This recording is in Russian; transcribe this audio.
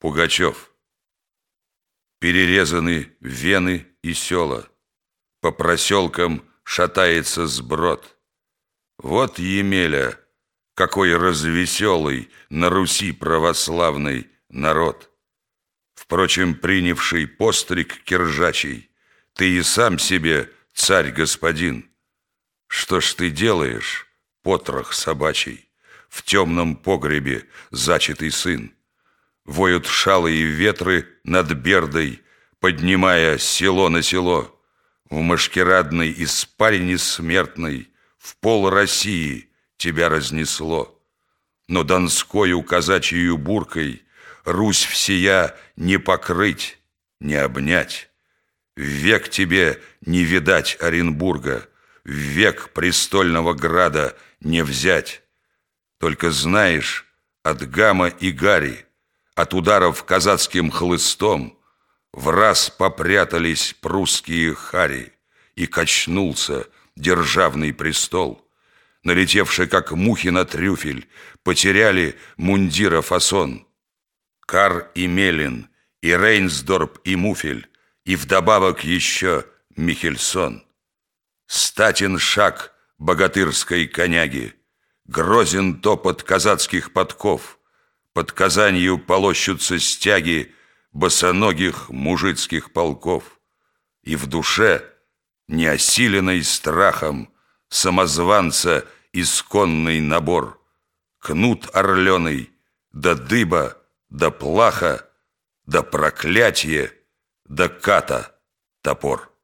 Пугачев. Перерезаны вены и села, по проселкам шатается сброд. Вот Емеля, какой развеселый на Руси православный народ. Впрочем, принявший постриг киржачий, ты и сам себе царь-господин. Что ж ты делаешь, потрох собачий, в темном погребе зачатый сын? Воют шалые ветры над Бердой, поднимая село на село. В машкирадной испарине смертной в пол России тебя разнесло. Но донскою казачьею буркой Русь всея не покрыть, не обнять. Век тебе не видать Оренбурга, век престольного града не взять. Только знаешь, от гама и гари, от ударов казацким хлыстом враз попрятались прусские хари, и качнулся державный престол. Налетевши, как мухи на трюфель, потеряли мундира фасон. Кар и Мелин, и Рейнсдорп, и Муфель, и вдобавок еще Михельсон. Статен шаг богатырской коняги, грозен топот казацких подков, под Казанью полощутся стяги босоногих мужицких полков. И в душе, неосиленной страхом, самозванца исконный набор: кнут орленый, да дыба, да плаха, да проклятие, да ката топор.